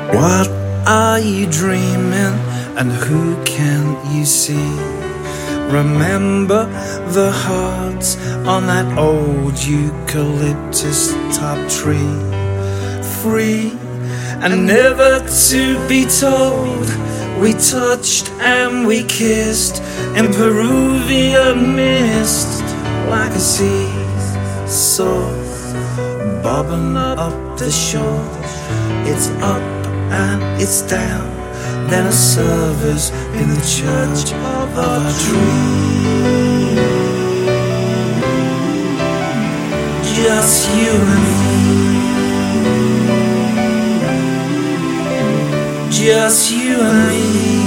What are you dreaming, and who can you see? Remember the hearts on that old eucalyptus top tree. Free and never to be told, we touched and we kissed in Peruvian mist, like a sea saw bobbing up the shore. It's up and it's down, then a service in the church of our dream. Just you and me, just you and me.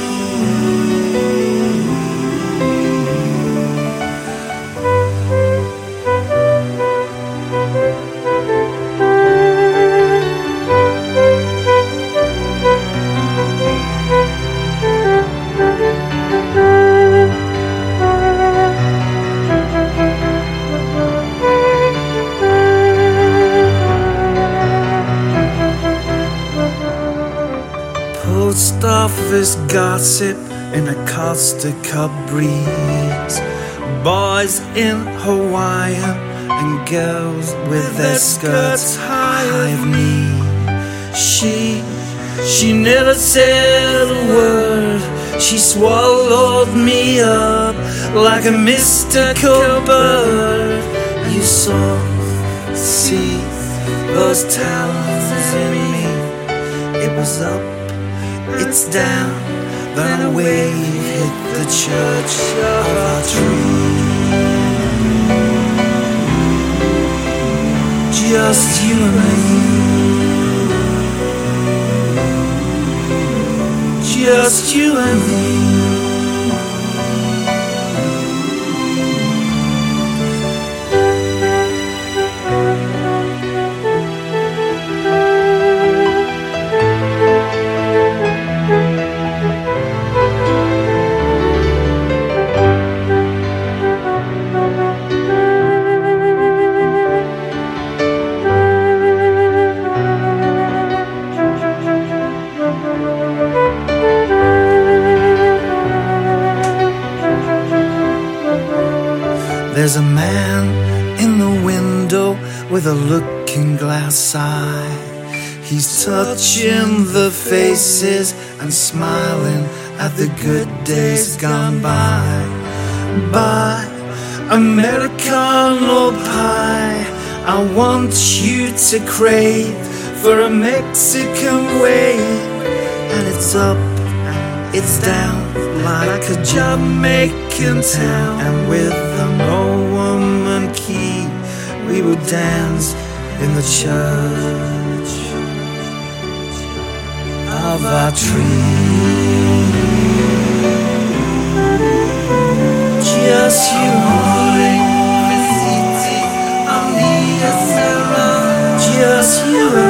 Post office gossip in a Costa Cup breeze. Boys in Hawaiian and girls with their skirts high of knee. She never said a word. She swallowed me up like a mystical bird. You saw, see those talons in me. It was up, it's down, then a wave hit the church of our dream. Just you and me, just you and me. There's a man in the window with a looking glass eye. He's touching the faces and smiling at the good days gone by. By Americano pie, I want you to crave for a Mexican way. And it's up, it's down, like a Jamaican town. And with an old woman key, we would dance in the church of our dream. Just you and me, just you and me.